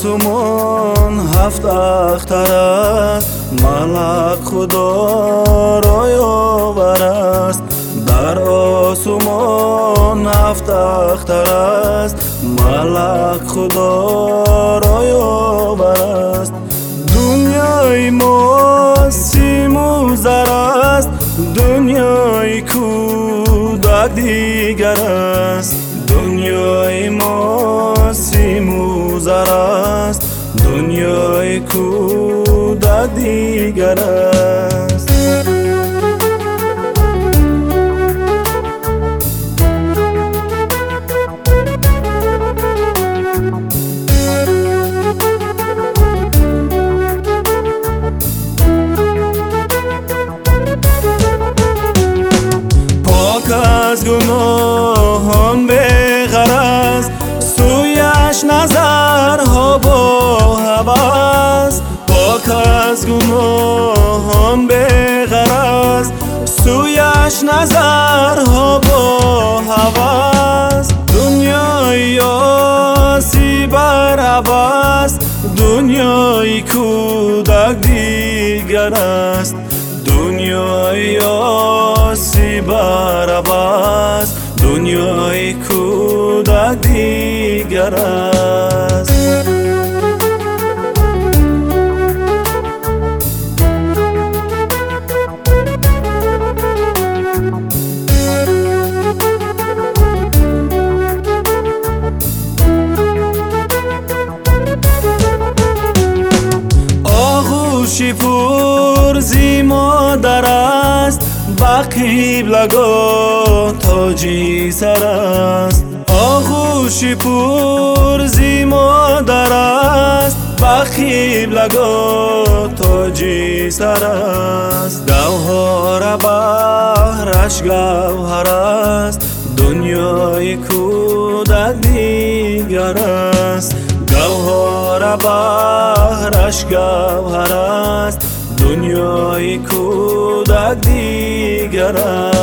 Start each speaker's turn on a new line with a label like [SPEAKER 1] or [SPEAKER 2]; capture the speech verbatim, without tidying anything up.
[SPEAKER 1] آسمان هفت اختر است، ملک خدا را یاور است. در آسمان هفت اختر است، ملک خدا را یاور است. دنیای ما سیم و زر است، دنیای کودک دیگر است. دنیای ما سیم و زر است، دنیای کودک دیگر است. پاک از گناهان به غرض، سویش نظرها با هوس. پاک از گناهان به غرض، سویش نظرها با هوس. دنیای آسی بر عباس، دنیای کودک دیگر است. دنیای آسی بر عباس، دنیای کودک دیگر است. آغوشی پر زی مادر است، با قبلگاه تاجی سر است. آغوشی پر زی مادر است، با قبلگاه تاجی سر است. گوهر بحرش گوهر است، دنیای کودک دیگر است. گوهر بحرش گوهر است، دنیای کودک دیگر است.